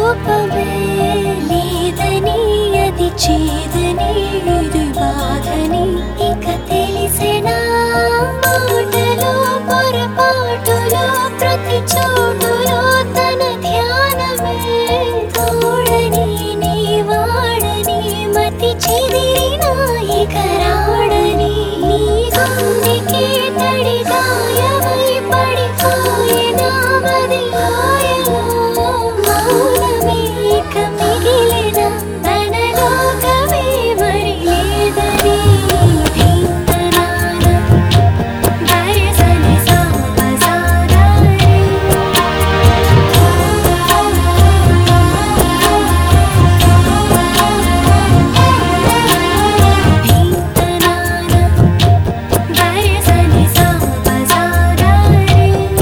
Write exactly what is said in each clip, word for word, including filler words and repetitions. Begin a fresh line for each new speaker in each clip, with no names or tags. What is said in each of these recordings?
రూపమే లేదని అది చేదని ఇది బాధని ఇక తెలిసినా మాటలో పొరపాటులో ప్రతి చోటులో తన ధ్యానమే తోడని నీ వాడని మతి చెదిరినా ఇక రాడని నీ గుండెకి తడి గాయమై పడిపోయినా మది గాయలో మౌనమే ఇక మిగిలిన తన లోకమే మరి లేదని ధీంతనాన దయసని సాపసాదారే ధీంతనాన దయసని సాపసాదారే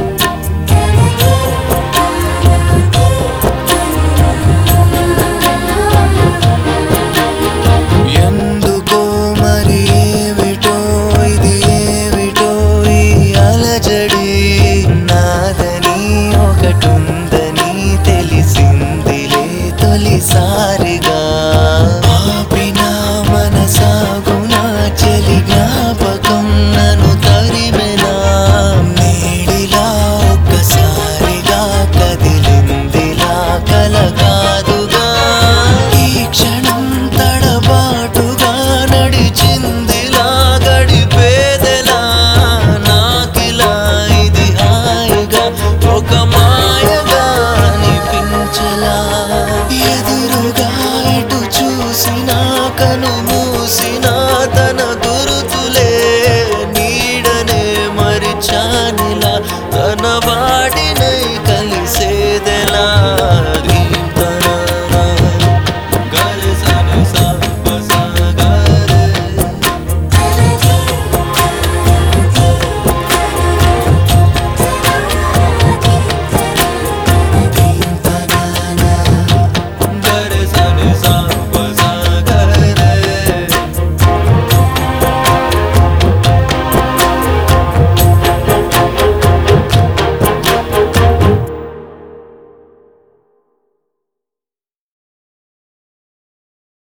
ఎందుకో మరి ఏమిటో ఇది ఏమిటో ఈ అలజడి నాదని ఒకటుందని తెలిసిందిలే తొలిసారిగా ఆపిన మనసాగునా చెలి జ్ఞాపకం నన్ను తరిమెనా నేడిలా ఒక్కసారిగా కదిలిందిలా కల కాదుగా ఈ క్షణం తడబాటుగా నడిచిందిలా గడిపేదెలా నాకిలా ఇది హాయిగా ఒక మాయగా అనిపించలా ఎదురుగా ఇటు చూసినా కను మూసినా తన గురుతులే నీడనే మరిచానిలా తన వాడినై కలిసేదెలా